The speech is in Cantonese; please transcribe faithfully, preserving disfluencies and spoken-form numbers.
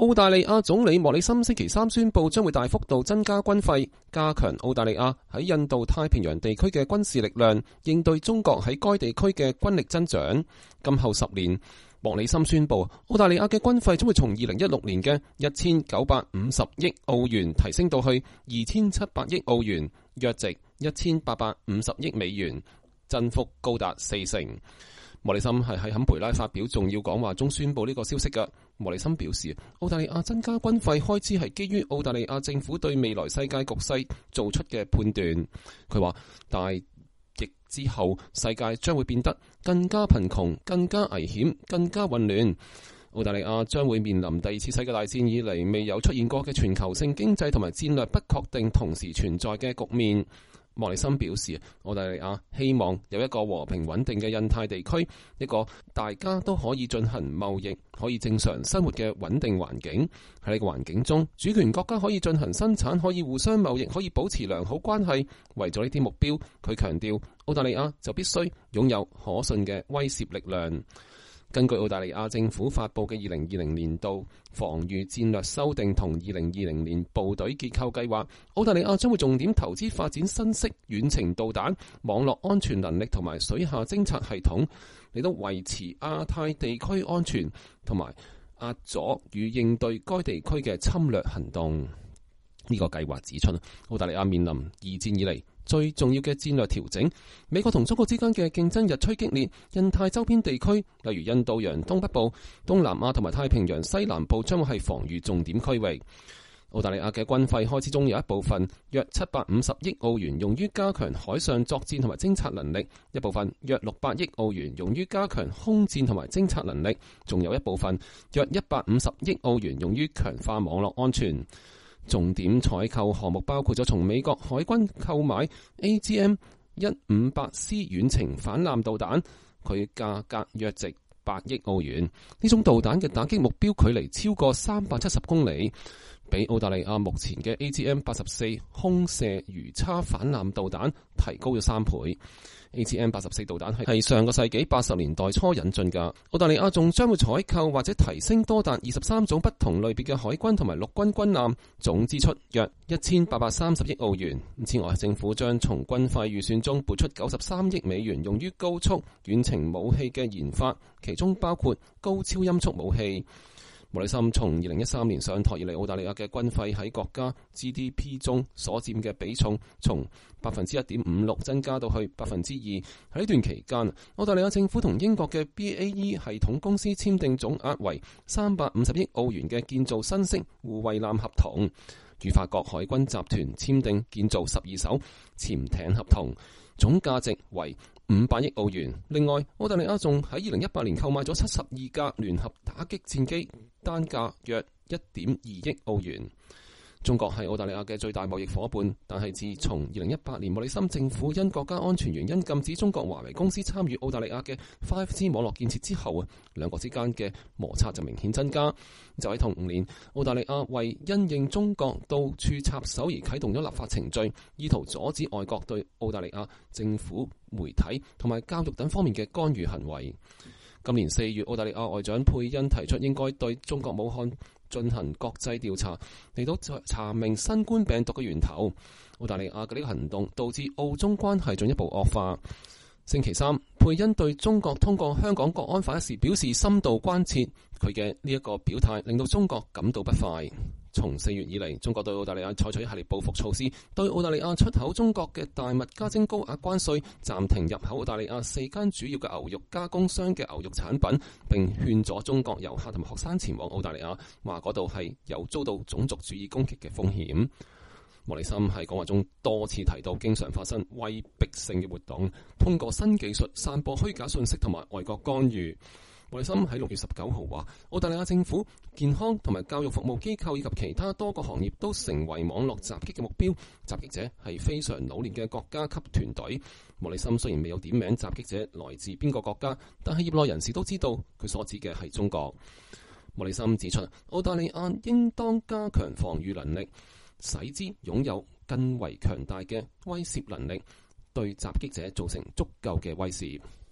澳大利亞總理莫里森星期三宣布，將會大幅度增加軍費，加強澳大利亞喺印度太平洋地區嘅軍事力量，應對中國喺該地區嘅軍力增長。今後十年，莫里森宣布，澳大利亞嘅軍費將會從二零一六年嘅一千九百五十億澳元提升到去二千七百億澳元，約值一千八百五十億美元，增幅高達四成。莫里森係喺坎培拉發表重要講話中宣布呢個消息嘅。莫里森表示，澳大利亞增加軍費開支係基於澳大利亞政府對未來世界局勢做出嘅判斷。佢話大疫之後，世界將會變得更加貧窮、更加危險、更加混亂。澳大利亞將會面臨第二次世界大戰以嚟未有出現過嘅全球性經濟同埋戰略不確定同時存在嘅局面。莫里森表示，澳大利亞希望有一個和平穩定嘅印太地區，一個大家都可以進行貿易、可以正常生活嘅穩定環境。喺呢個環境中，主權國家可以進行生產，可以互相貿易，可以保持良好關係。為咗呢啲目標，佢強調澳大利亞就必須擁有可信嘅威懾力量。根據澳大利亞政府發佈嘅二零二零年度防禦戰略修訂同二零二零年部隊結構計劃，澳大利亞將會重點投資發展新式遠程導彈、網絡安全能力同埋水下偵察系統，嚟到維持亞太地區安全同埋壓阻與應對該地區嘅侵略行動。呢、這個計劃指出，澳大利亞面臨二戰以嚟最重要嘅戰略調整，美國同中國之間嘅競爭日趨激烈，印太周邊地區，例如印度洋東北部、東南亞同埋太平洋西南部將會係防禦重點區域。澳大利亞嘅軍費開支中有一部分約七百五十億澳元用於加強海上作戰同埋偵察能力，一部分約六百億澳元用於加強空戰同埋偵察能力，仲有一部分約一百五十億澳元用於強化網絡安全。重點採購項目包括咗從美國海軍購買 A G M 一五八 C 遠程反艦導彈，佢價格約值八億澳元。呢種導彈嘅打擊目標距離超過三百七十公里，比澳大利亞目前嘅 A G M 八十四空射魚叉反艦導彈提高咗三倍。A G M 八十四導彈係上個世紀八十年代初引進㗎。澳大利亞仲將會採購或者提升多達二十三種不同類別嘅海軍同埋陸軍軍艦，總支出約一千八百三十億澳元。此外，政府將從軍費預算中撥出九十三億美元用於高速遠程武器嘅研發，其中包括高超音速武器。莫里森從二零一三年上台以嚟，澳大利亞嘅軍費喺國家 G D P 中所佔嘅比重從百分之一點五六增加到去百分之二。喺呢段期間，澳大利亞政府同英國嘅 B A E 系統公司簽訂總額為三百五十億澳元嘅建造新式護衛艦合同，與法國海軍集團簽訂建造十二艘潛艇合同，總價值為五百億澳元。另外，澳大利亞仲喺二零一八年購買咗七十二架聯合打擊戰機，單價約一點二億澳元。中國係澳大利亞嘅最大貿易夥伴，但係自從二零一八年莫里森政府因國家安全原因禁止中國華為公司參與澳大利亞嘅 五 G 網絡建設之後啊，兩國之間嘅摩擦就明顯增加。就喺同年，澳大利亞為因應中國到處插手而啟動咗立法程序，意圖阻止外國對澳大利亞政府、媒體同埋教育等方面嘅干預行為。今年四月，澳大利亞外長佩恩提出應該對中國武漢進行國際調查，嚟到查明新冠病毒嘅源頭。澳大利亞嘅呢個行動導致澳中關係進一步惡化。星期三，佩恩對中國通過香港國安法一事表示深度關切，佢嘅呢一個表態令到中國感到不快。從四月以嚟，中國對澳大利亞採取一系列報復措施，對澳大利亞出口中國嘅大麥加徵高額關稅，暫停入口澳大利亞四間主要嘅牛肉加工商嘅牛肉產品，並勸阻中國遊客同埋學生前往澳大利亞，話嗰度係有遭到種族主義攻擊嘅風險。莫里森喺講話中多次提到，經常發生威逼性嘅活動，通過新技術散播虛假信息同埋外國干預。莫里森喺六月十九號話，澳大利亞政府、健康同埋教育服務機構以及其他多個行業都成為網絡襲擊嘅目標，襲擊者係非常老練嘅國家級團隊。莫里森雖然未有點名襲擊者來自邊個國家，但係業內人士都知道佢所指嘅係中國。莫里森指出，澳大利亞應當加強防禦能力，使之擁有更為強大嘅威懾能力，對襲擊者造成足夠嘅威懾。